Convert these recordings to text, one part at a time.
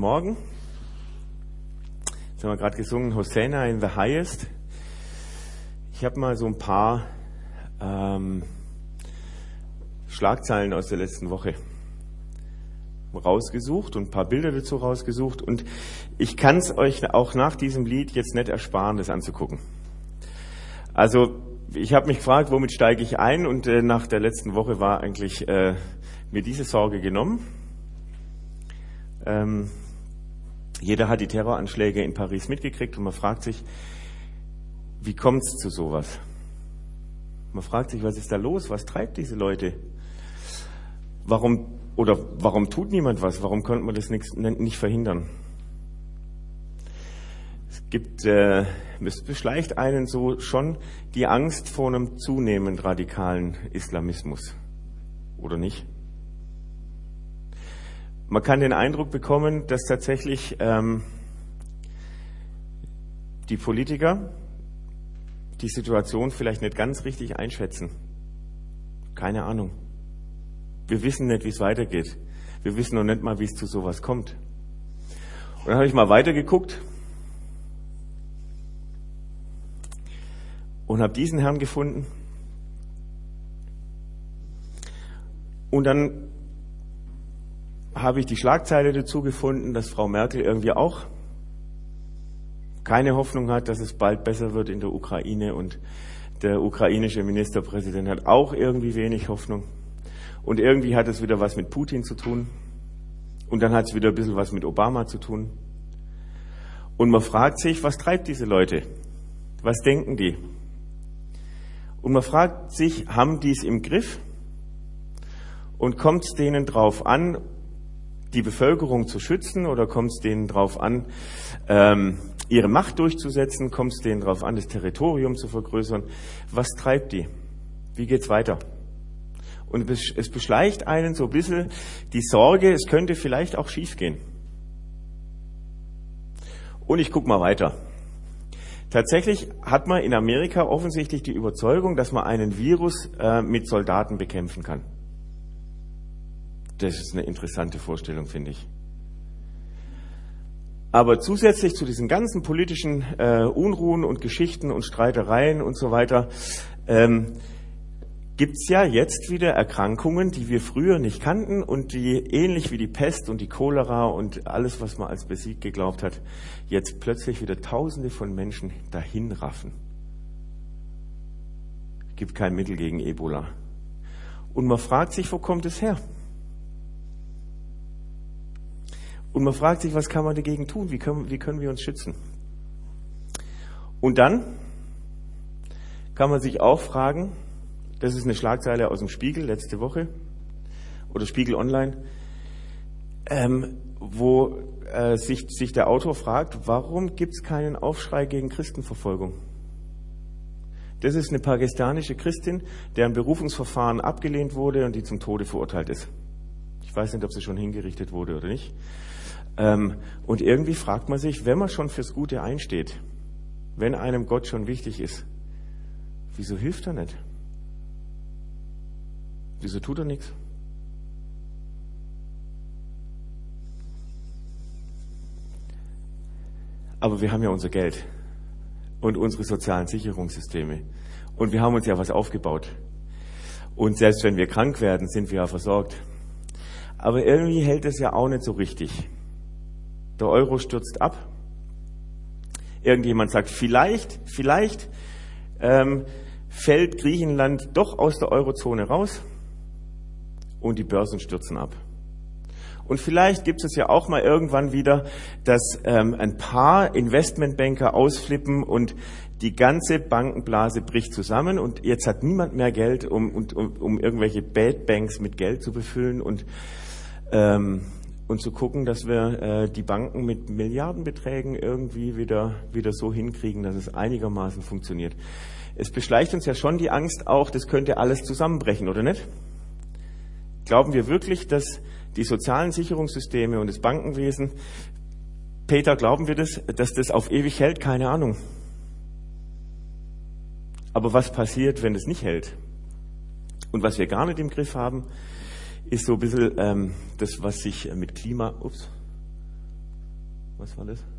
Morgen. Jetzt haben wir gerade gesungen, Hosanna in the highest. Ich habe mal so ein paar Schlagzeilen aus der letzten Woche rausgesucht und ein paar Bilder dazu rausgesucht. Und ich kann es euch auch nach diesem Lied jetzt nicht ersparen, das anzugucken. Also ich habe mich gefragt, womit steige ich ein? Und nach der letzten Woche war eigentlich mir diese Sorge genommen. Jeder hat die Terroranschläge in Paris mitgekriegt und man fragt sich, wie kommt es zu sowas? Man fragt sich, was ist da los? Was treibt diese Leute? Warum tut niemand was? Warum konnte man das nicht verhindern? Es beschleicht einen so schon die Angst vor einem zunehmend radikalen Islamismus, oder nicht? Man kann den Eindruck bekommen, dass tatsächlich die Politiker die Situation vielleicht nicht ganz richtig einschätzen. Keine Ahnung. Wir wissen nicht, wie es weitergeht. Wir wissen noch nicht mal, wie es zu sowas kommt. Und dann habe ich mal weitergeguckt und habe diesen Herrn gefunden. Und dann habe ich die Schlagzeile dazu gefunden, dass Frau Merkel irgendwie auch keine Hoffnung hat, dass es bald besser wird in der Ukraine, und der ukrainische Ministerpräsident hat auch irgendwie wenig Hoffnung. Und irgendwie hat es wieder was mit Putin zu tun. Und dann hat es wieder ein bisschen was mit Obama zu tun. Und man fragt sich, was treibt diese Leute? Was denken die? Und man fragt sich, haben die es im Griff? Und kommt es denen drauf an, die Bevölkerung zu schützen, oder kommt es denen drauf an, ihre Macht durchzusetzen? Kommt es denen drauf an, das Territorium zu vergrößern? Was treibt die? Wie geht's weiter? Und es beschleicht einen so ein bisschen die Sorge, es könnte vielleicht auch schiefgehen. Und ich gucke mal weiter. Tatsächlich hat man in Amerika offensichtlich die Überzeugung, dass man einen Virus mit Soldaten bekämpfen kann. Das ist eine interessante Vorstellung, finde ich. Aber zusätzlich zu diesen ganzen politischen Unruhen und Geschichten und Streitereien und so weiter, gibt es ja jetzt wieder Erkrankungen, die wir früher nicht kannten und die ähnlich wie die Pest und die Cholera und alles, was man als besiegt geglaubt hat, jetzt plötzlich wieder Tausende von Menschen dahinraffen. Es gibt kein Mittel gegen Ebola. Und man fragt sich, wo kommt es her? Und man fragt sich, was kann man dagegen tun? Wie können wir uns schützen? Und dann kann man sich auch fragen, das ist eine Schlagzeile aus dem Spiegel letzte Woche oder Spiegel Online, wo sich der Autor fragt, warum gibt es keinen Aufschrei gegen Christenverfolgung? Das ist eine pakistanische Christin, deren Berufungsverfahren abgelehnt wurde und die zum Tode verurteilt ist. Ich weiß nicht, ob sie schon hingerichtet wurde oder nicht. Und irgendwie fragt man sich, wenn man schon fürs Gute einsteht, wenn einem Gott schon wichtig ist, wieso hilft er nicht? Wieso tut er nichts? Aber wir haben ja unser Geld und unsere sozialen Sicherungssysteme. Und wir haben uns ja was aufgebaut. Und selbst wenn wir krank werden, sind wir ja versorgt. Aber irgendwie hält es ja auch nicht so richtig. Der Euro stürzt ab. Irgendjemand sagt, vielleicht fällt Griechenland doch aus der Eurozone raus und die Börsen stürzen ab. Und vielleicht gibt es ja auch mal irgendwann wieder, dass ein paar Investmentbanker ausflippen und die ganze Bankenblase bricht zusammen und jetzt hat niemand mehr Geld, um irgendwelche Bad Banks mit Geld zu befüllen und zu gucken, dass wir die Banken mit Milliardenbeträgen irgendwie wieder so hinkriegen, dass es einigermaßen funktioniert. Es beschleicht uns ja schon die Angst auch, das könnte alles zusammenbrechen, oder nicht? Glauben wir wirklich, dass die sozialen Sicherungssysteme und das Bankenwesen, Peter, glauben wir das, dass das auf ewig hält? Keine Ahnung. Aber was passiert, wenn es nicht hält? Und was wir gar nicht im Griff haben, ist so ein bisschen das, was sich mit Was war das?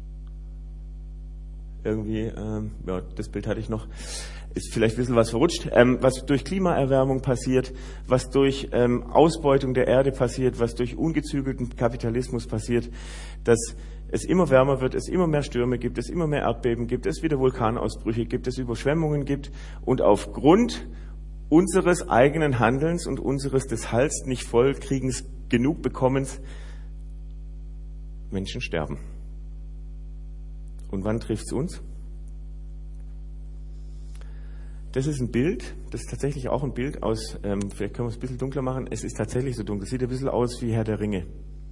Irgendwie, ja, das Bild hatte ich noch. Ist vielleicht ein bisschen was verrutscht. Was durch Klimaerwärmung passiert, was durch Ausbeutung der Erde passiert, was durch ungezügelten Kapitalismus passiert, dass es immer wärmer wird, es immer mehr Stürme gibt, es immer mehr Erdbeben gibt, es wieder Vulkanausbrüche gibt, es Überschwemmungen gibt und aufgrund unseres eigenen Handelns und unseres des Hals nicht vollkriegens genug bekommens Menschen sterben. Und wann trifft es uns? Das ist ein Bild, das ist tatsächlich auch ein Bild aus, vielleicht können wir es ein bisschen dunkler machen, es ist tatsächlich so dunkel, es sieht ein bisschen aus wie Herr der Ringe.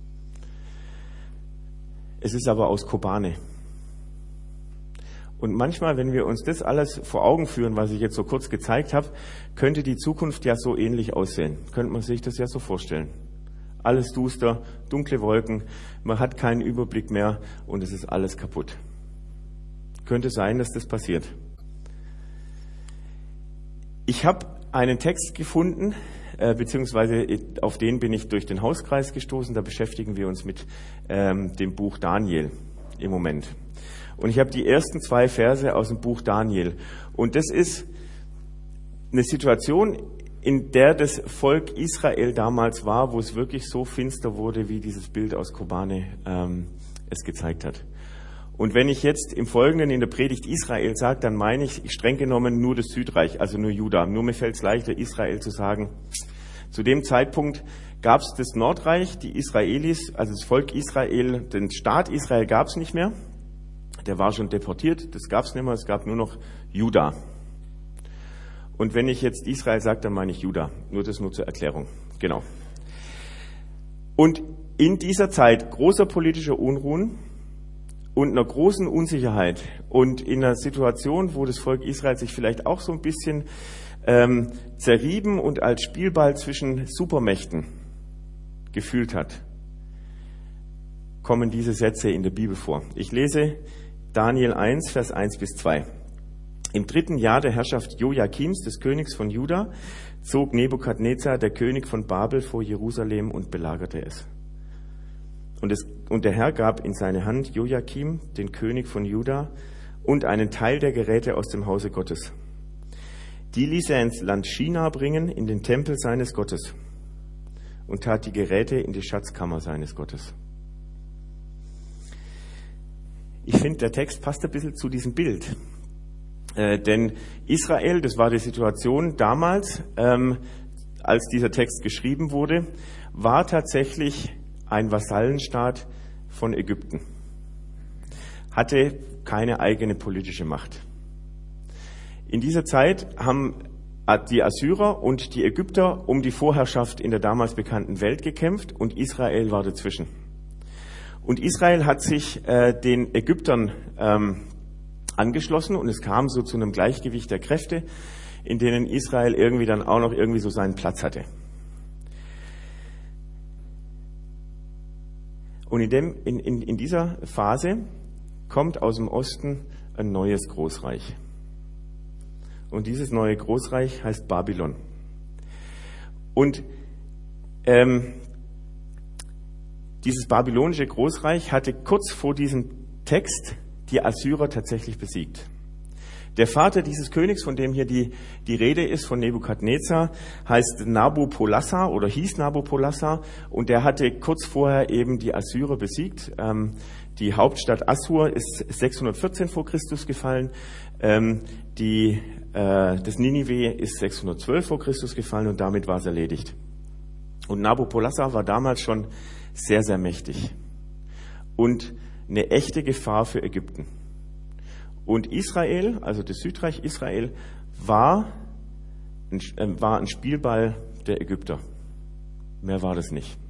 Es ist aber aus Kobane. Und manchmal, wenn wir uns das alles vor Augen führen, was ich jetzt so kurz gezeigt habe, könnte die Zukunft ja so ähnlich aussehen. Könnte man sich das ja so vorstellen. Alles duster, dunkle Wolken, man hat keinen Überblick mehr und es ist alles kaputt. Könnte sein, dass das passiert. Ich habe einen Text gefunden, beziehungsweise auf den bin ich durch den Hauskreis gestoßen. Da beschäftigen wir uns mit dem Buch Daniel im Moment. Und ich habe die ersten 2 Verse aus dem Buch Daniel. Und das ist eine Situation, in der das Volk Israel damals war, wo es wirklich so finster wurde, wie dieses Bild aus Kobane es gezeigt hat. Und wenn ich jetzt im Folgenden in der Predigt Israel sage, dann meine ich streng genommen nur das Südreich, also nur Juda. Nur mir fällt es leichter, Israel zu sagen. Zu dem Zeitpunkt gab es das Nordreich, die Israelis, also das Volk Israel, den Staat Israel gab es nicht mehr. Der war schon deportiert, das gab es nicht mehr, es gab nur noch Juda. Und wenn ich jetzt Israel sage, dann meine ich Juda. Nur zur Erklärung. Genau. Und in dieser Zeit großer politischer Unruhen und einer großen Unsicherheit und in einer Situation, wo das Volk Israel sich vielleicht auch so ein bisschen zerrieben und als Spielball zwischen Supermächten gefühlt hat, kommen diese Sätze in der Bibel vor. Ich lese Daniel 1, Vers 1 bis 2. Im 3. Jahr der Herrschaft Joachims, des Königs von Juda, zog Nebukadnezar, der König von Babel, vor Jerusalem und belagerte es. Und der Herr gab in seine Hand Joachim, den König von Juda, und einen Teil der Geräte aus dem Hause Gottes. Die ließ er ins Land China bringen, in den Tempel seines Gottes, und tat die Geräte in die Schatzkammer seines Gottes. Ich finde, der Text passt ein bisschen zu diesem Bild. Denn Israel, das war die Situation damals, als dieser Text geschrieben wurde, war tatsächlich ein Vasallenstaat von Ägypten. Hatte keine eigene politische Macht. In dieser Zeit haben die Assyrer und die Ägypter um die Vorherrschaft in der damals bekannten Welt gekämpft und Israel war dazwischen. Und Israel hat sich den Ägyptern angeschlossen und es kam so zu einem Gleichgewicht der Kräfte, in denen Israel irgendwie dann auch noch irgendwie so seinen Platz hatte. Und in dieser Phase kommt aus dem Osten ein neues Großreich. Und dieses neue Großreich heißt Babylon. Und dieses babylonische Großreich hatte kurz vor diesem Text die Assyrer tatsächlich besiegt. Der Vater dieses Königs, von dem hier die Rede ist, von Nebukadnezar, heißt Nabopolassar oder hieß Nabopolassar und der hatte kurz vorher eben die Assyrer besiegt. Die Hauptstadt Assur ist 614 vor Christus gefallen. Das Ninive ist 612 vor Christus gefallen und damit war es erledigt. Und Nabopolassar war damals schon sehr, sehr mächtig und eine echte Gefahr für Ägypten. Und Israel, also das Südreich Israel, war ein Spielball der Ägypter. Mehr war das nicht.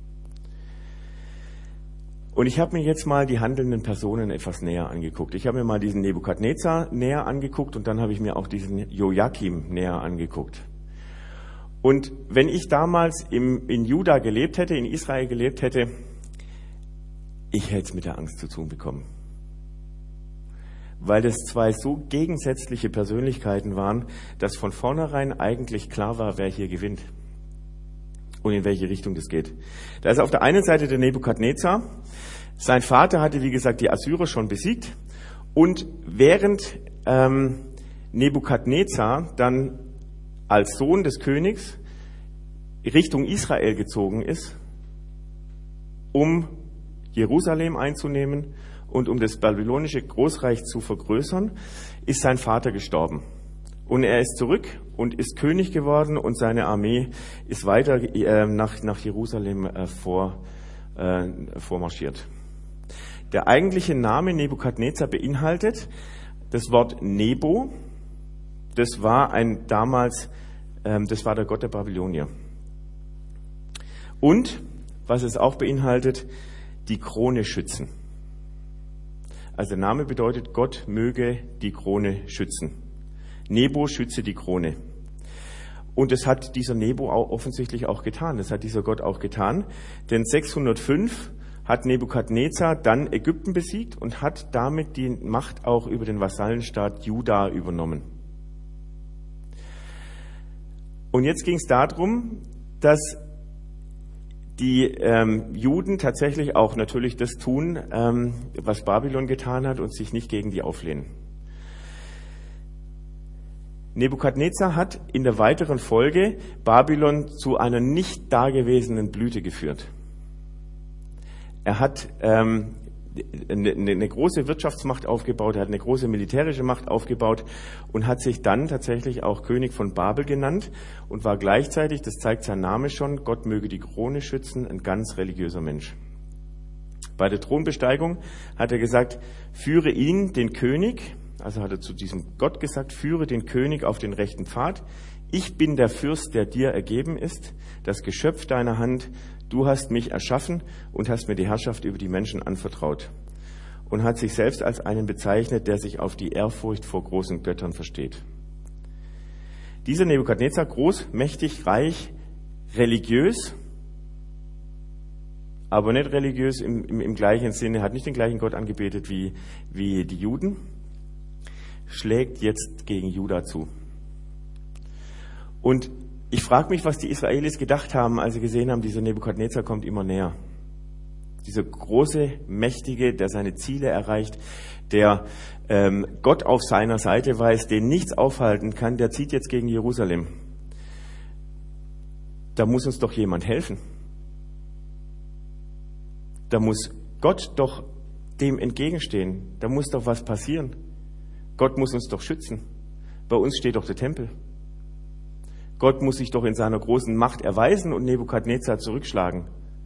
Und ich habe mir jetzt mal die handelnden Personen etwas näher angeguckt. Ich habe mir mal diesen Nebukadnezar näher angeguckt und dann habe ich mir auch diesen Joachim näher angeguckt. Und wenn ich damals in Juda gelebt hätte, in Israel gelebt hätte, ich hätte es mit der Angst zu tun bekommen. Weil das zwei so gegensätzliche Persönlichkeiten waren, dass von vornherein eigentlich klar war, wer hier gewinnt und in welche Richtung das geht. Da ist auf der einen Seite der Nebukadnezar, Sein Vater hatte, wie gesagt, die Assyrer schon besiegt. Und während Nebukadnezar dann als Sohn des Königs Richtung Israel gezogen ist, um Jerusalem einzunehmen und um das babylonische Großreich zu vergrößern, ist sein Vater gestorben. Und er ist zurück und ist König geworden und seine Armee ist weiter nach Jerusalem vormarschiert. Der eigentliche Name Nebukadnezar beinhaltet das Wort Nebo. Das war das war der Gott der Babylonier. Und, was es auch beinhaltet, die Krone schützen. Also der Name bedeutet, Gott möge die Krone schützen. Nebo schütze die Krone. Und das hat dieser Nebo auch offensichtlich auch getan. Das hat dieser Gott auch getan. Denn 605 hat Nebukadnezar dann Ägypten besiegt und hat damit die Macht auch über den Vasallenstaat Juda übernommen. Und jetzt ging es darum, dass die Juden tatsächlich auch natürlich das tun, was Babylon getan hat und sich nicht gegen die auflehnen. Nebukadnezar hat in der weiteren Folge Babylon zu einer nicht dagewesenen Blüte geführt. Er hat eine große Wirtschaftsmacht aufgebaut, er hat eine große militärische Macht aufgebaut und hat sich dann tatsächlich auch König von Babel genannt und war gleichzeitig, das zeigt sein Name schon, Gott möge die Krone schützen, ein ganz religiöser Mensch. Bei der Thronbesteigung hat er gesagt, führe ihn, den König, also hat er zu diesem Gott gesagt, führe den König auf den rechten Pfad. Ich bin der Fürst, der dir ergeben ist, das Geschöpf deiner Hand. Du hast mich erschaffen und hast mir die Herrschaft über die Menschen anvertraut. Und hat sich selbst als einen bezeichnet, der sich auf die Ehrfurcht vor großen Göttern versteht. Dieser Nebukadnezar, groß, mächtig, reich, religiös, aber nicht religiös im gleichen Sinne, hat nicht den gleichen Gott angebetet wie die Juden, schlägt jetzt gegen Juda zu. Und ich frage mich, was die Israelis gedacht haben, als sie gesehen haben, dieser Nebukadnezar kommt immer näher. Dieser große, mächtige, der seine Ziele erreicht, der Gott auf seiner Seite weiß, den nichts aufhalten kann, der zieht jetzt gegen Jerusalem. Da muss uns doch jemand helfen. Da muss Gott doch dem entgegenstehen. Da muss doch was passieren. Gott muss uns doch schützen. Bei uns steht doch der Tempel. Gott muss sich doch in seiner großen Macht erweisen und Nebukadnezar zurückschlagen.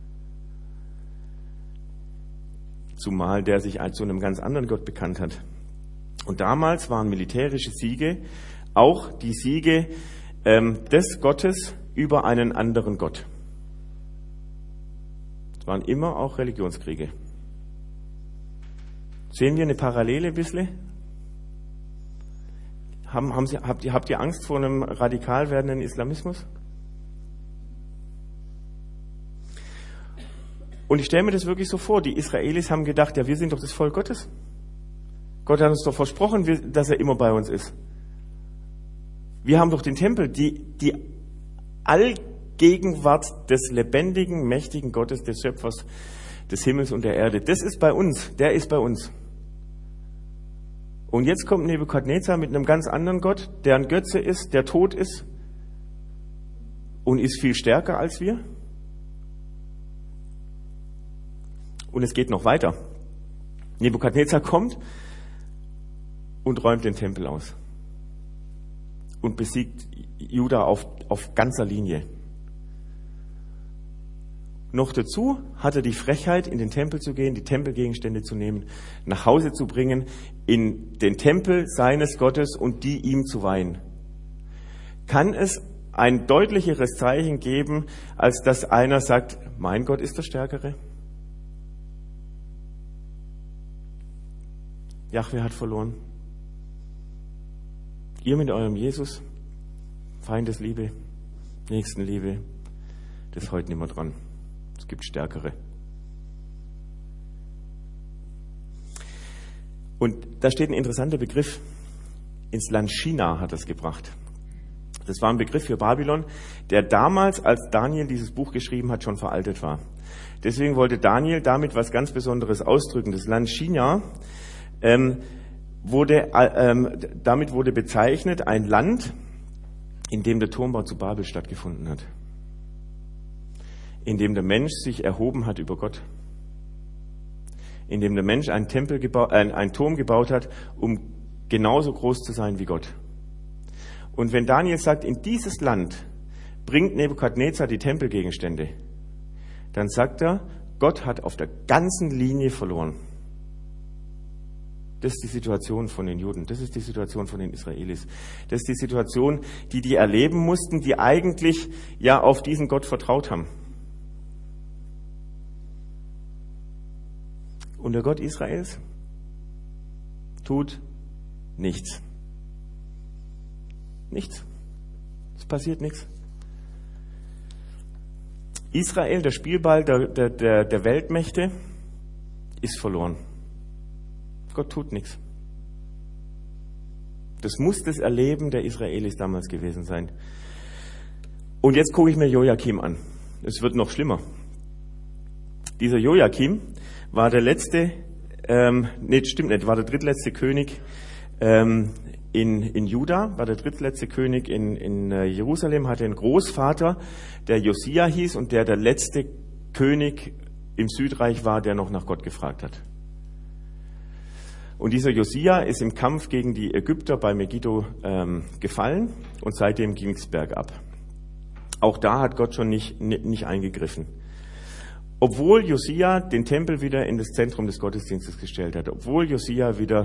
Zumal der sich zu einem ganz anderen Gott bekannt hat. Und damals waren militärische Siege auch die Siege des Gottes über einen anderen Gott. Es waren immer auch Religionskriege. Sehen wir eine Parallele ein bisschen? Habt ihr Angst vor einem radikal werdenden Islamismus? Und ich stelle mir das wirklich so vor, die Israelis haben gedacht, ja, wir sind doch das Volk Gottes. Gott hat uns doch versprochen, dass er immer bei uns ist. Wir haben doch den Tempel, die Allgegenwart des lebendigen, mächtigen Gottes, des Schöpfers des Himmels und der Erde. Das ist bei uns, der ist bei uns. Und jetzt kommt Nebukadnezar mit einem ganz anderen Gott, der ein Götze ist, der tot ist und ist viel stärker als wir. Und es geht noch weiter. Nebukadnezar kommt und räumt den Tempel aus und besiegt Juda auf ganzer Linie. Noch dazu hat er die Frechheit, in den Tempel zu gehen, die Tempelgegenstände zu nehmen, nach Hause zu bringen, in den Tempel seines Gottes und die ihm zu weihen. Kann es ein deutlicheres Zeichen geben, als dass einer sagt, mein Gott ist der Stärkere? Jahwe hat verloren. Ihr mit eurem Jesus, Feindesliebe, Nächstenliebe, das ist heute nicht mehr dran. Es gibt Stärkere. Und da steht ein interessanter Begriff. Ins Land China hat das gebracht. Das war ein Begriff für Babylon, der damals, als Daniel dieses Buch geschrieben hat, schon veraltet war. Deswegen wollte Daniel damit was ganz Besonderes ausdrücken. Das Land China damit wurde bezeichnet ein Land, in dem der Turmbau zu Babel stattgefunden hat. In dem der Mensch sich erhoben hat über Gott. In dem der Mensch einen Turm gebaut hat, um genauso groß zu sein wie Gott. Und wenn Daniel sagt, in dieses Land bringt Nebukadnezar die Tempelgegenstände, dann sagt er, Gott hat auf der ganzen Linie verloren. Das ist die Situation von den Juden, das ist die Situation von den Israelis. Das ist die Situation, die erleben mussten, die eigentlich ja auf diesen Gott vertraut haben. Und der Gott Israels tut nichts. Nichts. Es passiert nichts. Israel, der Spielball der Weltmächte, ist verloren. Gott tut nichts. Das muss das Erleben der Israelis damals gewesen sein. Und jetzt gucke ich mir Joachim an. Es wird noch schlimmer. Dieser Joachim war der letzte, war der drittletzte König in Juda, war der drittletzte König in Jerusalem, hatte einen Großvater, der Josia hieß und der letzte König im Südreich war, der noch nach Gott gefragt hat. Und dieser Josia ist im Kampf gegen die Ägypter bei Megiddo gefallen und seitdem ging es bergab. Auch da hat Gott schon nicht eingegriffen. Obwohl Josia den Tempel wieder in das Zentrum des Gottesdienstes gestellt hat, obwohl Josia wieder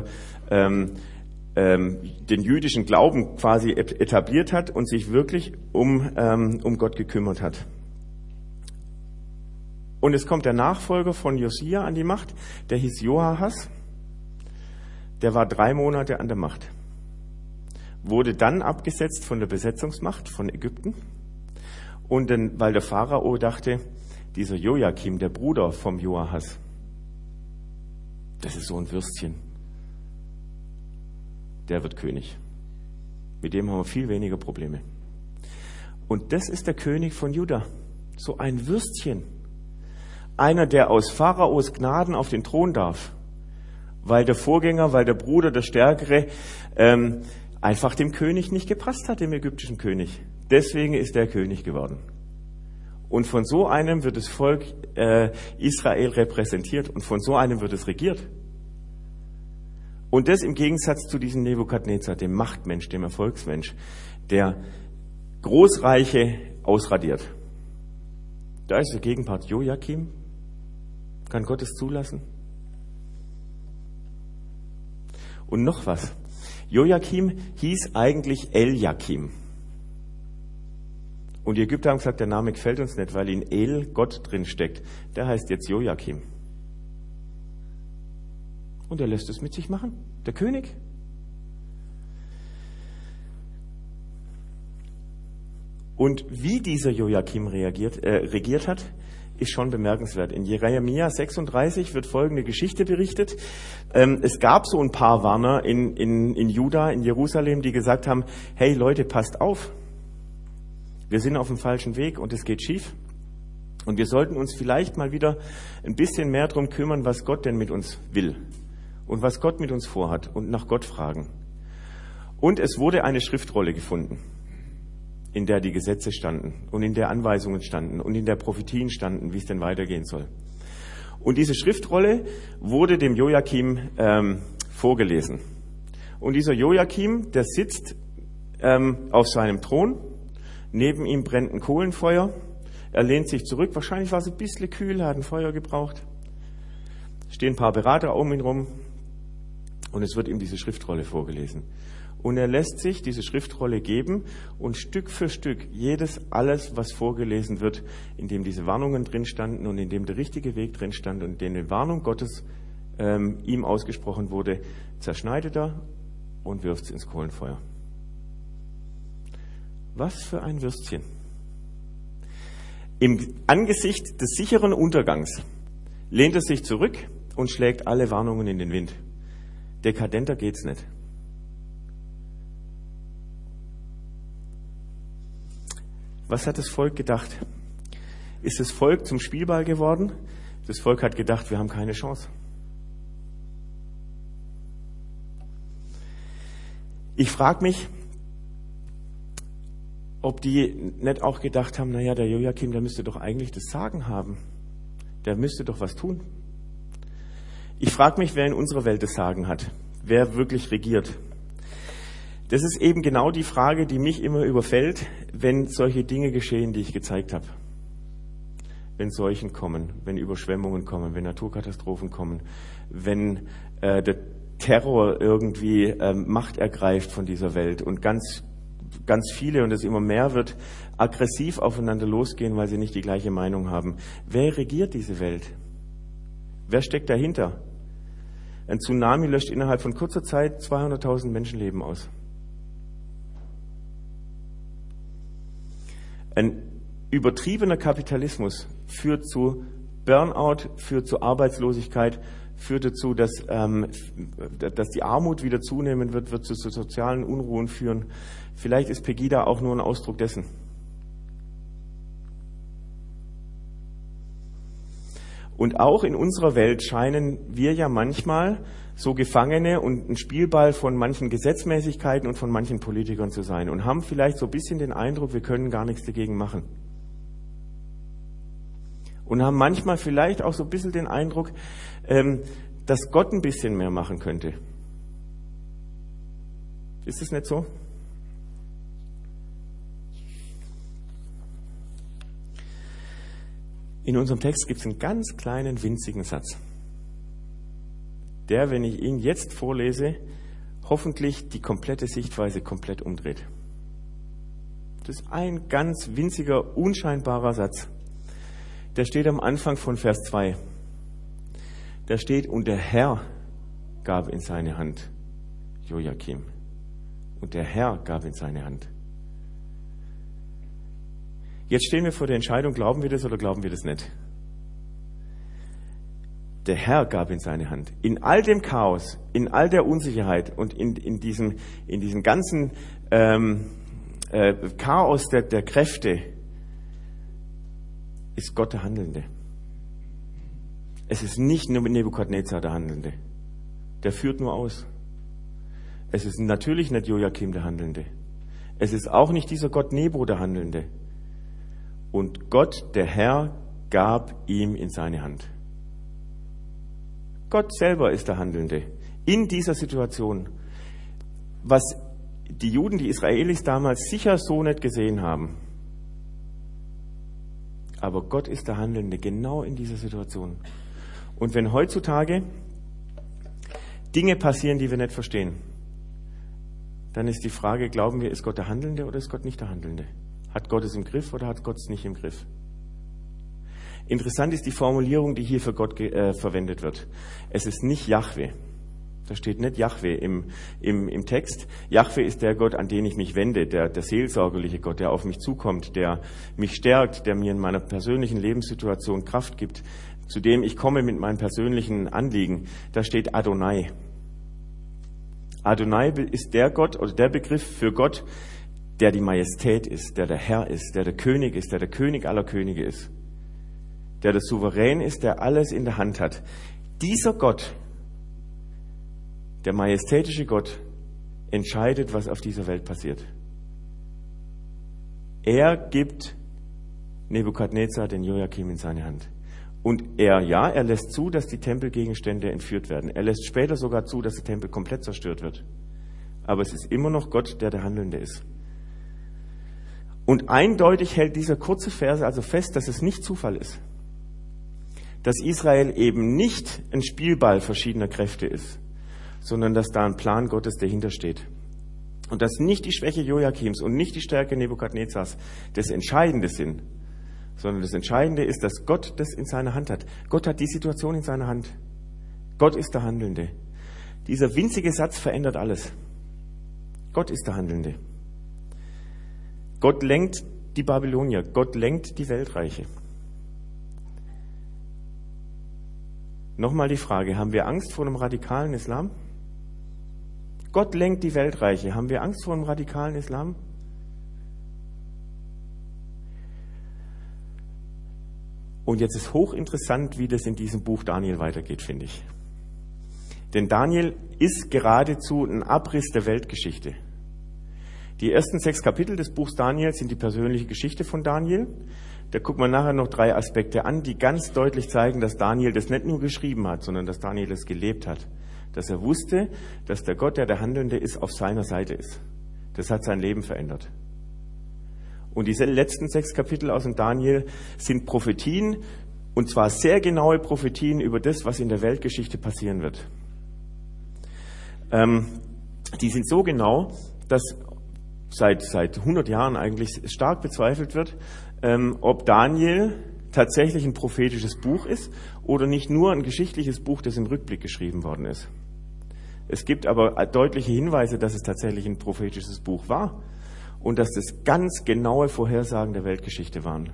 den jüdischen Glauben quasi etabliert hat und sich wirklich um Gott gekümmert hat. Und es kommt der Nachfolger von Josia an die Macht, der hieß Joachas, der war 3 Monate an der Macht, wurde dann abgesetzt von der Besetzungsmacht von Ägypten und weil der Pharao dachte, dieser Joachim, der Bruder vom Joachas, das ist so ein Würstchen. Der wird König. Mit dem haben wir viel weniger Probleme. Und das ist der König von Juda. So ein Würstchen. Einer, der aus Pharaos Gnaden auf den Thron darf. Weil der Vorgänger, weil der Bruder, der Stärkere, einfach dem König nicht gepasst hat, dem ägyptischen König. Deswegen ist er König geworden. Und von so einem wird das Volk Israel repräsentiert und von so einem wird es regiert. Und das im Gegensatz zu diesem Nebukadnezar, dem Machtmensch, dem Erfolgsmensch, der Großreiche ausradiert. Da ist der Gegenpart Joachim. Kann Gott es zulassen? Und noch was. Joachim hieß eigentlich Eliakim. Und die Ägypter haben gesagt, der Name gefällt uns nicht, weil in El Gott drin steckt. Der heißt jetzt Joachim. Und er lässt es mit sich machen. Der König. Und wie dieser Joachim regiert hat, ist schon bemerkenswert. In Jeremia 36 wird folgende Geschichte berichtet. Es gab so ein paar Warner in Juda, in Jerusalem, die gesagt haben, hey Leute, passt auf. Wir sind auf dem falschen Weg und es geht schief. Und wir sollten uns vielleicht mal wieder ein bisschen mehr darum kümmern, was Gott denn mit uns will. Und was Gott mit uns vorhat und nach Gott fragen. Und es wurde eine Schriftrolle gefunden, in der die Gesetze standen und in der Anweisungen standen und in der Prophetien standen, wie es denn weitergehen soll. Und diese Schriftrolle wurde dem Joachim vorgelesen. Und dieser Joachim, der sitzt auf seinem Thron, neben ihm brennt ein Kohlenfeuer, er lehnt sich zurück, wahrscheinlich war es ein bisschen kühl, er hat ein Feuer gebraucht, stehen ein paar Berater um ihn rum und es wird ihm diese Schriftrolle vorgelesen. Und er lässt sich diese Schriftrolle geben und Stück für Stück alles, was vorgelesen wird, in dem diese Warnungen drin standen und in dem der richtige Weg drin stand und in dem die Warnung Gottes ihm ausgesprochen wurde, zerschneidet er und wirft es ins Kohlenfeuer. Was für ein Würstchen. Im Angesicht des sicheren Untergangs lehnt er sich zurück und schlägt alle Warnungen in den Wind. Dekadenter geht's nicht. Was hat das Volk gedacht? Ist das Volk zum Spielball geworden? Das Volk hat gedacht, wir haben keine Chance. Ich frage mich, ob die nicht auch gedacht haben, naja, der Joachim, der müsste doch eigentlich das Sagen haben. Der müsste doch was tun. Ich frage mich, wer in unserer Welt das Sagen hat. Wer wirklich regiert. Das ist eben genau die Frage, die mich immer überfällt, wenn solche Dinge geschehen, die ich gezeigt habe. Wenn Seuchen kommen, wenn Überschwemmungen kommen, wenn Naturkatastrophen kommen, wenn der Terror irgendwie Macht ergreift von dieser Welt und ganz viele, und es immer mehr wird, aggressiv aufeinander losgehen, weil sie nicht die gleiche Meinung haben. Wer regiert diese Welt? Wer steckt dahinter? Ein Tsunami löscht innerhalb von kurzer Zeit 200.000 Menschenleben aus. Ein übertriebener Kapitalismus führt zu Burnout, führt zu Arbeitslosigkeit, führt dazu, dass die Armut wieder zunehmen wird zu sozialen Unruhen führen. Vielleicht ist Pegida auch nur ein Ausdruck dessen. Und auch in unserer Welt scheinen wir ja manchmal so Gefangene und ein Spielball von manchen Gesetzmäßigkeiten und von manchen Politikern zu sein und haben vielleicht so ein bisschen den Eindruck, wir können gar nichts dagegen machen. Und haben manchmal vielleicht auch so ein bisschen den Eindruck, dass Gott ein bisschen mehr machen könnte. Ist es nicht so? In unserem Text gibt es einen ganz kleinen, winzigen Satz, der, wenn ich ihn jetzt vorlese, hoffentlich die komplette Sichtweise komplett umdreht. Das ist ein ganz winziger, unscheinbarer Satz. Der steht am Anfang von Vers 2. Da steht, und der Herr gab in seine Hand Joachim. Und der Herr gab in seine Hand. Jetzt stehen wir vor der Entscheidung, glauben wir das oder glauben wir das nicht? Der Herr gab in seine Hand. In all dem Chaos, in all der Unsicherheit und in diesem ganzen Chaos der Kräfte ist Gott der Handelnde. Es ist nicht nur Nebukadnezar der Handelnde. Der führt nur aus. Es ist natürlich nicht Joachim der Handelnde. Es ist auch nicht dieser Gott Nebo der Handelnde. Und Gott, der Herr, gab ihm in seine Hand. Gott selber ist der Handelnde in dieser Situation. Was die Juden, die Israelis damals sicher so nicht gesehen haben. Aber Gott ist der Handelnde genau in dieser Situation. Und wenn heutzutage Dinge passieren, die wir nicht verstehen, dann ist die Frage, glauben wir, ist Gott der Handelnde oder ist Gott nicht der Handelnde? Hat Gott es im Griff oder hat Gott es nicht im Griff? Interessant ist die Formulierung, die hier für Gott verwendet wird. Es ist nicht Jahwe. Da steht nicht Jahwe im Text. Jahwe ist der Gott, an den ich mich wende, der seelsorgerliche Gott, der auf mich zukommt, der mich stärkt, der mir in meiner persönlichen Lebenssituation Kraft gibt, zu dem ich komme mit meinen persönlichen Anliegen. Da steht Adonai. Adonai ist der Gott oder der Begriff für Gott, der die Majestät ist, der Herr ist, der König ist, der König aller Könige ist, der Souverän ist, der alles in der Hand hat. Dieser Gott, der majestätische Gott, entscheidet, was auf dieser Welt passiert. Er gibt Nebukadnezar den Joachim in seine Hand. Und er lässt zu, dass die Tempelgegenstände entführt werden. Er lässt später sogar zu, dass der Tempel komplett zerstört wird. Aber es ist immer noch Gott, der Handelnde ist. Und eindeutig hält dieser kurze Vers also fest, dass es nicht Zufall ist. Dass Israel eben nicht ein Spielball verschiedener Kräfte ist, sondern dass da ein Plan Gottes dahinter steht. Und dass nicht die Schwäche Joachims und nicht die Stärke Nebukadnezars das Entscheidende sind, sondern das Entscheidende ist, dass Gott das in seiner Hand hat. Gott hat die Situation in seiner Hand. Gott ist der Handelnde. Dieser winzige Satz verändert alles. Gott ist der Handelnde. Gott lenkt die Babylonier. Gott lenkt die Weltreiche. Nochmal die Frage, haben wir Angst vor einem radikalen Islam? Gott lenkt die Weltreiche. Haben wir Angst vor einem radikalen Islam? Und jetzt ist hochinteressant, wie das in diesem Buch Daniel weitergeht, finde ich. Denn Daniel ist geradezu ein Abriss der Weltgeschichte. Die ersten 6 Kapitel des Buchs Daniel sind die persönliche Geschichte von Daniel. Da gucken wir nachher noch 3 Aspekte an, die ganz deutlich zeigen, dass Daniel das nicht nur geschrieben hat, sondern dass Daniel das gelebt hat. Dass er wusste, dass der Gott, der Handelnde ist, auf seiner Seite ist. Das hat sein Leben verändert. Und diese letzten 6 Kapitel aus dem Daniel sind Prophetien, und zwar sehr genaue Prophetien über das, was in der Weltgeschichte passieren wird. Die sind so genau, dass seit 100 Jahren eigentlich stark bezweifelt wird, ob Daniel tatsächlich ein prophetisches Buch ist oder nicht nur ein geschichtliches Buch, das im Rückblick geschrieben worden ist. Es gibt aber deutliche Hinweise, dass es tatsächlich ein prophetisches Buch war und dass das ganz genaue Vorhersagen der Weltgeschichte waren.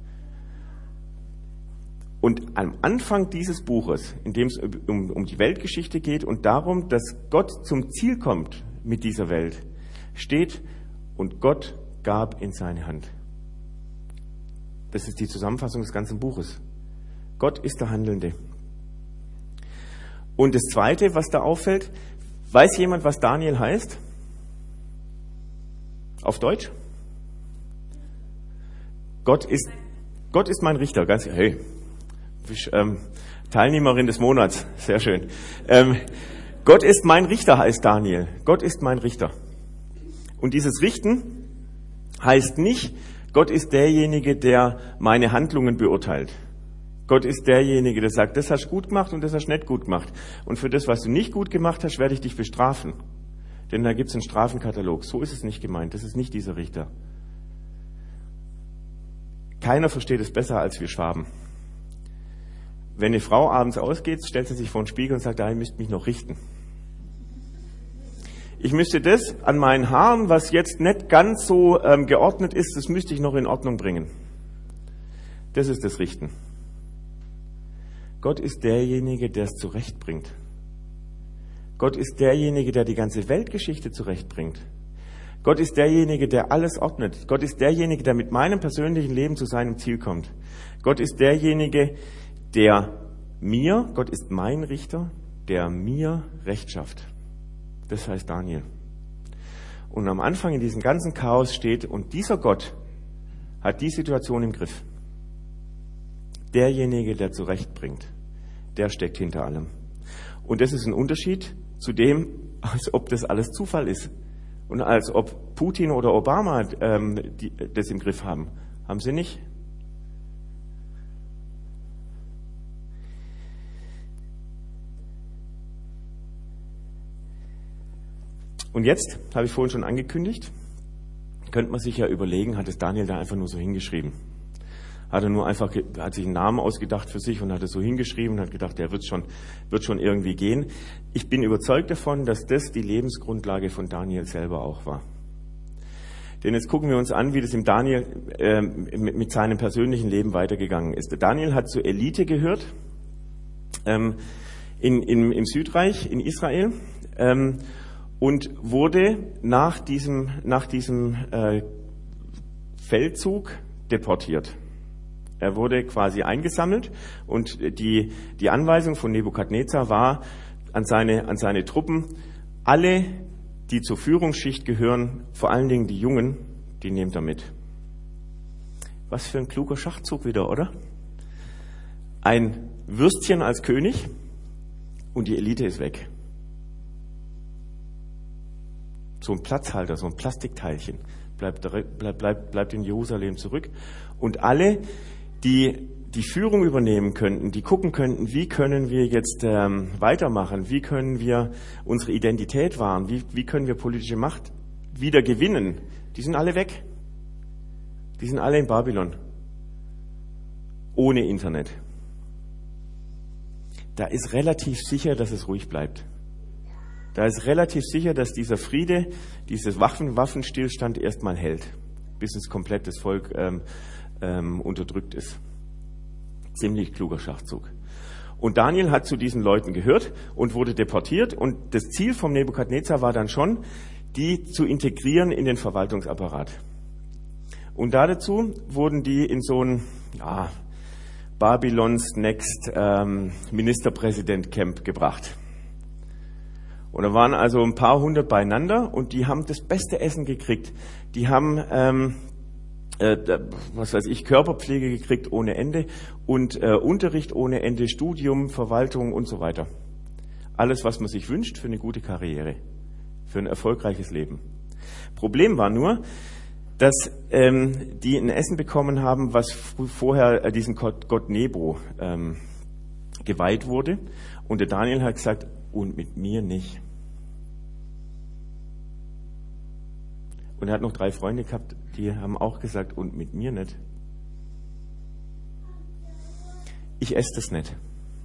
Und am Anfang dieses Buches, in dem es um die Weltgeschichte geht und darum, dass Gott zum Ziel kommt mit dieser Welt, steht: Und Gott gab in seine Hand. Das ist die Zusammenfassung des ganzen Buches. Gott ist der Handelnde. Und das Zweite, was da auffällt: Weiß jemand, was Daniel heißt? Auf Deutsch? Gott ist mein Richter. Hey, Teilnehmerin des Monats, sehr schön. Gott ist mein Richter heißt Daniel. Gott ist mein Richter. Und dieses Richten heißt nicht, Gott ist derjenige, der meine Handlungen beurteilt. Gott ist derjenige, der sagt, das hast du gut gemacht und das hast du nicht gut gemacht. Und für das, was du nicht gut gemacht hast, werde ich dich bestrafen. Denn da gibt es einen Strafenkatalog. So ist es nicht gemeint. Das ist nicht dieser Richter. Keiner versteht es besser als wir Schwaben. Wenn eine Frau abends ausgeht, stellt sie sich vor den Spiegel und sagt, ihr müsst mich noch richten. Ich müsste das an meinen Haaren, was jetzt nicht ganz so geordnet ist, das müsste ich noch in Ordnung bringen. Das ist das Richten. Gott ist derjenige, der es zurechtbringt. Gott ist derjenige, der die ganze Weltgeschichte zurechtbringt. Gott ist derjenige, der alles ordnet. Gott ist derjenige, der mit meinem persönlichen Leben zu seinem Ziel kommt. Gott ist derjenige, Gott ist mein Richter, der mir Recht schafft. Das heißt Daniel. Und am Anfang in diesem ganzen Chaos steht, und dieser Gott hat die Situation im Griff. Derjenige, der zurechtbringt, der steckt hinter allem. Und das ist ein Unterschied zu dem, als ob das alles Zufall ist. Und als ob Putin oder Obama das im Griff haben. Haben sie nicht. Und jetzt, habe ich vorhin schon angekündigt, könnte man sich ja überlegen, hat es Daniel da einfach nur so hingeschrieben? Hat sich einen Namen ausgedacht für sich und hat es so hingeschrieben und hat gedacht, der wird schon irgendwie gehen. Ich bin überzeugt davon, dass das die Lebensgrundlage von Daniel selber auch war. Denn jetzt gucken wir uns an, wie das im Daniel mit seinem persönlichen Leben weitergegangen ist. Der Daniel hat zur Elite gehört, im Südreich, in Israel, und wurde nach diesem Feldzug deportiert. Er wurde quasi eingesammelt und die Anweisung von Nebukadnezar war an seine Truppen: Alle, die zur Führungsschicht gehören, vor allen Dingen die Jungen, die nehmt er mit. Was für ein kluger Schachzug wieder, oder? Ein Würstchen als König und die Elite ist weg. So ein Platzhalter, so ein Plastikteilchen bleibt in Jerusalem zurück. Und alle, die die Führung übernehmen könnten, die gucken könnten, wie können wir jetzt weitermachen, wie können wir unsere Identität wahren, wie können wir politische Macht wieder gewinnen, die sind alle weg. Die sind alle in Babylon. Ohne Internet. Da ist relativ sicher, dass es ruhig bleibt. Da ist relativ sicher, dass dieser Friede, dieses Waffenstillstand erstmal hält, bis das komplett das Volk unterdrückt ist. Ziemlich kluger Schachzug. Und Daniel hat zu diesen Leuten gehört und wurde deportiert. Und das Ziel vom Nebukadnezar war dann schon, die zu integrieren in den Verwaltungsapparat. Und dazu wurden die in so ein Babylons Next Ministerpräsident Camp gebracht. Und da waren also ein paar hundert beieinander und die haben das beste Essen gekriegt. Die haben, Körperpflege gekriegt ohne Ende und Unterricht ohne Ende, Studium, Verwaltung und so weiter. Alles, was man sich wünscht für eine gute Karriere, für ein erfolgreiches Leben. Problem war nur, dass die ein Essen bekommen haben, was vorher diesem Gott Nebo geweiht wurde. Und der Daniel hat gesagt, und mit mir nicht. Und er hat noch 3 Freunde gehabt, die haben auch gesagt, und mit mir nicht. Ich esse das nicht.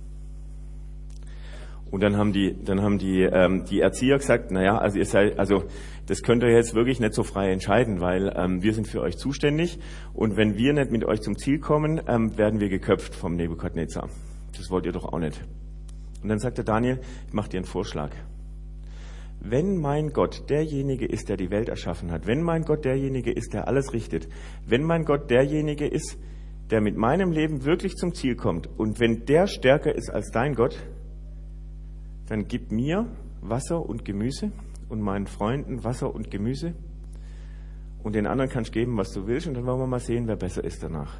Und dann haben die Erzieher gesagt, naja, also das könnt ihr jetzt wirklich nicht so frei entscheiden, weil wir sind für euch zuständig und wenn wir nicht mit euch zum Ziel kommen, werden wir geköpft vom Nebukadnezar. Das wollt ihr doch auch nicht. Und dann sagt der Daniel, ich mache dir einen Vorschlag. Wenn mein Gott derjenige ist, der die Welt erschaffen hat, wenn mein Gott derjenige ist, der alles richtet, wenn mein Gott derjenige ist, der mit meinem Leben wirklich zum Ziel kommt und wenn der stärker ist als dein Gott, dann gib mir Wasser und Gemüse und meinen Freunden Wasser und Gemüse und den anderen kannst du geben, was du willst und dann wollen wir mal sehen, wer besser ist danach.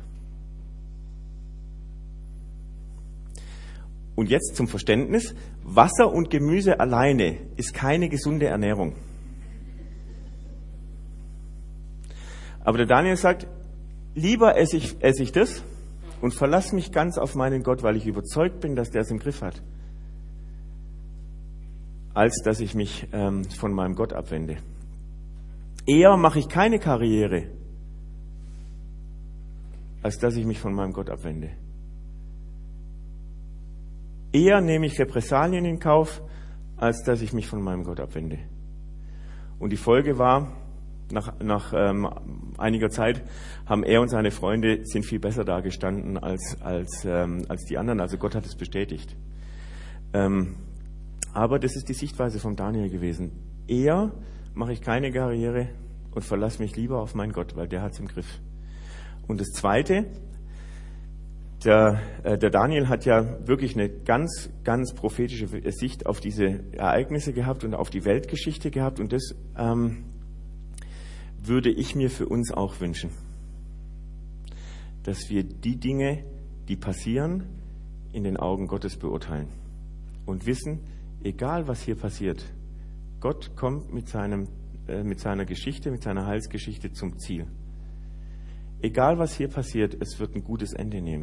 Und jetzt zum Verständnis, Wasser und Gemüse alleine ist keine gesunde Ernährung. Aber der Daniel sagt, lieber esse ich das und verlasse mich ganz auf meinen Gott, weil ich überzeugt bin, dass der es im Griff hat, als dass ich mich von meinem Gott abwende. Eher mache ich keine Karriere, als dass ich mich von meinem Gott abwende. Eher nehme ich Repressalien in Kauf, als dass ich mich von meinem Gott abwende. Und die Folge war, nach einiger Zeit haben er und seine Freunde sind viel besser dagestanden als die anderen. Also Gott hat es bestätigt. Aber das ist die Sichtweise von Daniel gewesen. Eher mache ich keine Karriere und verlasse mich lieber auf meinen Gott, weil der hat es im Griff. Und das Zweite, der Daniel hat ja wirklich eine ganz, ganz prophetische Sicht auf diese Ereignisse gehabt und auf die Weltgeschichte gehabt. Und das würde ich mir für uns auch wünschen. Dass wir die Dinge, die passieren, in den Augen Gottes beurteilen. Und wissen, egal was hier passiert, Gott kommt mit seiner Geschichte, mit seiner Heilsgeschichte zum Ziel. Egal was hier passiert, es wird ein gutes Ende nehmen.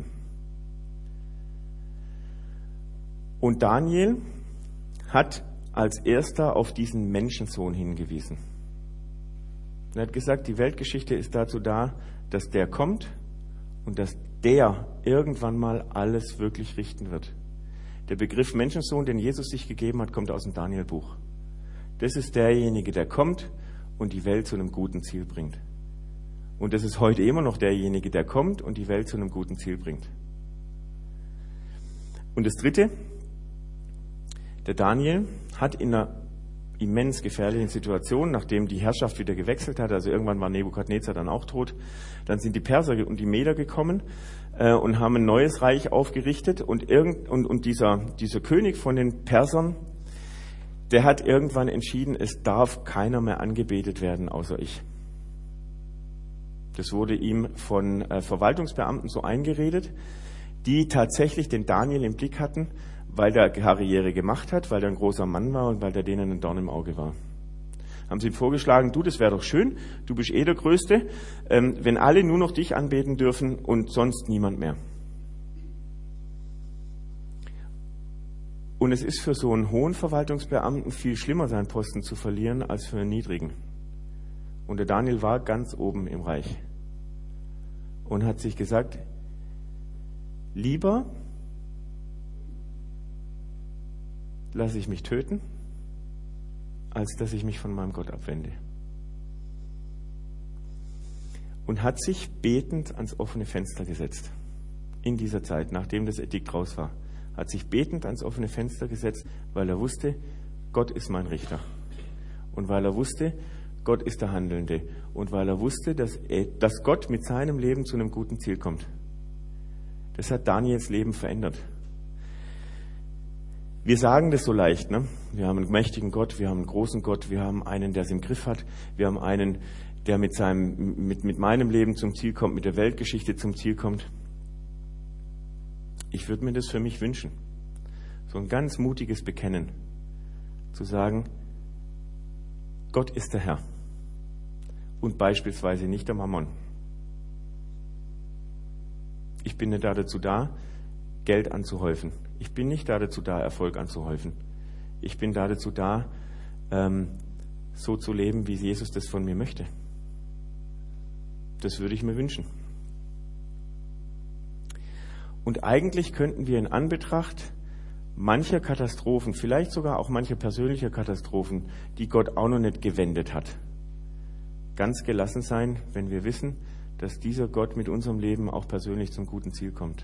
Und Daniel hat als erster auf diesen Menschensohn hingewiesen. Er hat gesagt, die Weltgeschichte ist dazu da, dass der kommt und dass der irgendwann mal alles wirklich richten wird. Der Begriff Menschensohn, den Jesus sich gegeben hat, kommt aus dem Daniel-Buch. Das ist derjenige, der kommt und die Welt zu einem guten Ziel bringt. Und das ist heute immer noch derjenige, der kommt und die Welt zu einem guten Ziel bringt. Und das Dritte, der Daniel hat in einer immens gefährlichen Situation, nachdem die Herrschaft wieder gewechselt hat, also irgendwann war Nebukadnezar dann auch tot, dann sind die Perser und die Meder gekommen und haben ein neues Reich aufgerichtet und dieser König von den Persern, der hat irgendwann entschieden, es darf keiner mehr angebetet werden außer ich. Das wurde ihm von Verwaltungsbeamten so eingeredet, die tatsächlich den Daniel im Blick hatten, weil der Karriere gemacht hat, weil der ein großer Mann war und weil der denen ein Dorn im Auge war. Haben sie ihm vorgeschlagen, du, das wäre doch schön, du bist der Größte, wenn alle nur noch dich anbeten dürfen und sonst niemand mehr. Und es ist für so einen hohen Verwaltungsbeamten viel schlimmer, seinen Posten zu verlieren, als für einen niedrigen. Und der Daniel war ganz oben im Reich und hat sich gesagt, lieber lasse ich mich töten, als dass ich mich von meinem Gott abwende. Und hat sich betend ans offene Fenster gesetzt. In dieser Zeit, nachdem das Edikt raus war, hat sich betend ans offene Fenster gesetzt, weil er wusste, Gott ist mein Richter. Und weil er wusste, Gott ist der Handelnde. Und weil er wusste, dass Gott mit seinem Leben zu einem guten Ziel kommt. Das hat Daniels Leben verändert. Wir sagen das so leicht, ne? Wir haben einen mächtigen Gott, wir haben einen großen Gott, wir haben einen, der es im Griff hat, wir haben einen, der mit meinem Leben zum Ziel kommt, mit der Weltgeschichte zum Ziel kommt. Ich würde mir das für mich wünschen. So ein ganz mutiges Bekennen. Zu sagen, Gott ist der Herr. Und beispielsweise nicht der Mammon. Ich bin nicht dazu da, Geld anzuhäufen. Ich bin nicht dazu da, Erfolg anzuhäufen. Ich bin dazu da, so zu leben, wie Jesus das von mir möchte. Das würde ich mir wünschen. Und eigentlich könnten wir in Anbetracht mancher Katastrophen, vielleicht sogar auch mancher persönlicher Katastrophen, die Gott auch noch nicht gewendet hat, ganz gelassen sein, wenn wir wissen, dass dieser Gott mit unserem Leben auch persönlich zum guten Ziel kommt.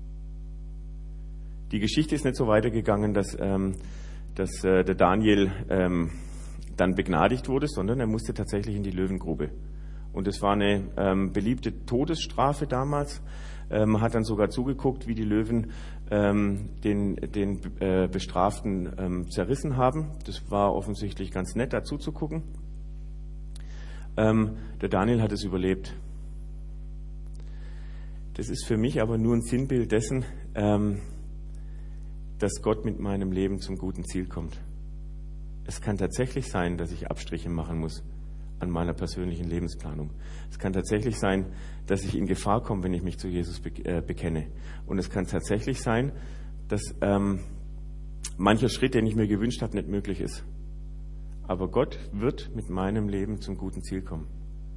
Die Geschichte ist nicht so weitergegangen, dass der Daniel dann begnadigt wurde, sondern er musste tatsächlich in die Löwengrube. Und es war eine beliebte Todesstrafe damals. Man hat dann sogar zugeguckt, wie die Löwen den Bestraften zerrissen haben. Das war offensichtlich ganz nett, dazu zu gucken. Der Daniel hat es überlebt. Das ist für mich aber nur ein Sinnbild dessen, dass Gott mit meinem Leben zum guten Ziel kommt. Es kann tatsächlich sein, dass ich Abstriche machen muss an meiner persönlichen Lebensplanung. Es kann tatsächlich sein, dass ich in Gefahr komme, wenn ich mich zu Jesus bekenne. Und es kann tatsächlich sein, dass mancher Schritt, den ich mir gewünscht habe, nicht möglich ist. Aber Gott wird mit meinem Leben zum guten Ziel kommen.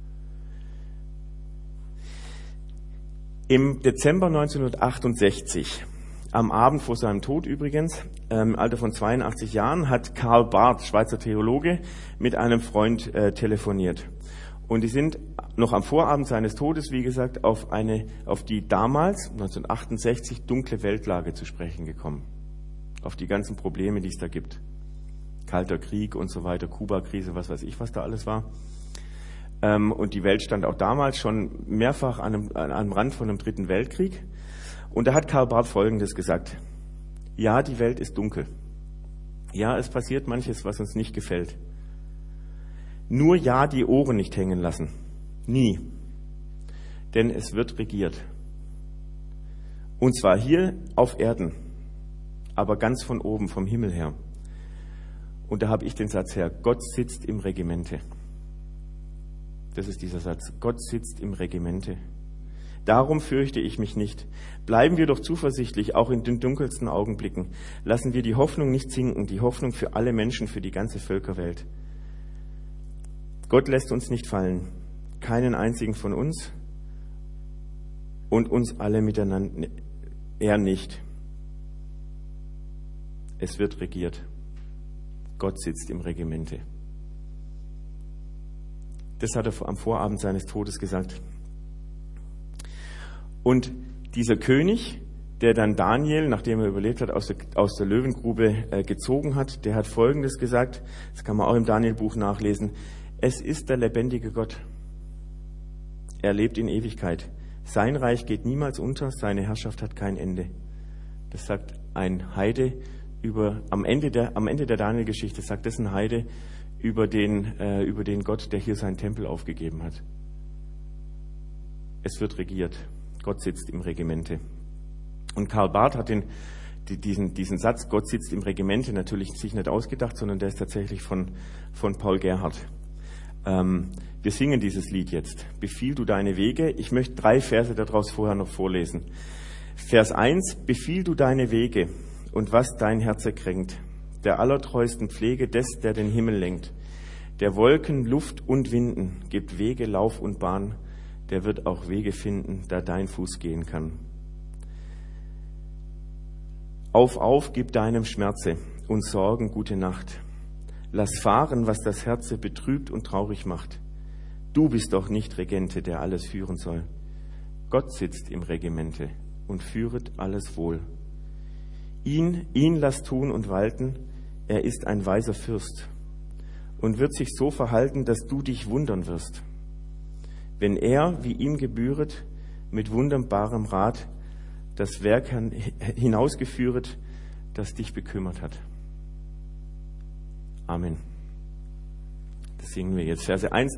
Im Dezember 1968, am Abend vor seinem Tod übrigens, im Alter von 82 Jahren, hat Karl Barth, Schweizer Theologe, mit einem Freund telefoniert. Und die sind noch am Vorabend seines Todes, wie gesagt, auf die damals, 1968, dunkle Weltlage zu sprechen gekommen. Auf die ganzen Probleme, die es da gibt. Kalter Krieg und so weiter, Kuba-Krise, was weiß ich, was da alles war. Und die Welt stand auch damals schon mehrfach am Rand von einem dritten Weltkrieg. Und da hat Karl Barth Folgendes gesagt. Ja, die Welt ist dunkel. Ja, es passiert manches, was uns nicht gefällt. Nur ja, die Ohren nicht hängen lassen. Nie. Denn es wird regiert. Und zwar hier auf Erden, aber ganz von oben, vom Himmel her. Und da habe ich den Satz her, Gott sitzt im Regimente. Das ist dieser Satz, Gott sitzt im Regimente. Darum fürchte ich mich nicht. Bleiben wir doch zuversichtlich, auch in den dunkelsten Augenblicken. Lassen wir die Hoffnung nicht sinken, die Hoffnung für alle Menschen, für die ganze Völkerwelt. Gott lässt uns nicht fallen, keinen einzigen von uns und uns alle miteinander, er nicht. Es wird regiert. Gott sitzt im Regimente. Das hat er am Vorabend seines Todes gesagt. Und dieser König, der dann Daniel, nachdem er überlebt hat, aus der Löwengrube gezogen hat, der hat Folgendes gesagt, das kann man auch im Daniel-Buch nachlesen, es ist der lebendige Gott. Er lebt in Ewigkeit. Sein Reich geht niemals unter, seine Herrschaft hat kein Ende. Das sagt ein Heide am Ende der Daniel-Geschichte, sagt das ein Heide über den Gott, der hier seinen Tempel aufgegeben hat. Es wird regiert. Gott sitzt im Regimente. Und Karl Barth hat diesen Satz, Gott sitzt im Regimente, natürlich sich nicht ausgedacht, sondern der ist tatsächlich von Paul Gerhardt. Wir singen dieses Lied jetzt. Befiehl du deine Wege. Ich möchte 3 Verse daraus vorher noch vorlesen. Vers 1, befiehl du deine Wege und was dein Herze kränkt. Der allertreuesten Pflege des, der den Himmel lenkt. Der Wolken, Luft und Winden gibt Wege, Lauf und Bahn. Der wird auch Wege finden, da dein Fuß gehen kann. Auf, gib deinem Schmerze und Sorgen gute Nacht. Lass fahren, was das Herze betrübt und traurig macht. Du bist doch nicht Regente, der alles führen soll. Gott sitzt im Regimente und führet alles wohl. Ihn lass tun und walten, er ist ein weiser Fürst und wird sich so verhalten, dass du dich wundern wirst. Wenn er, wie ihm gebühret, mit wunderbarem Rat das Werk hinausgeführt, das dich bekümmert hat. Amen. Das singen wir jetzt. Verse 1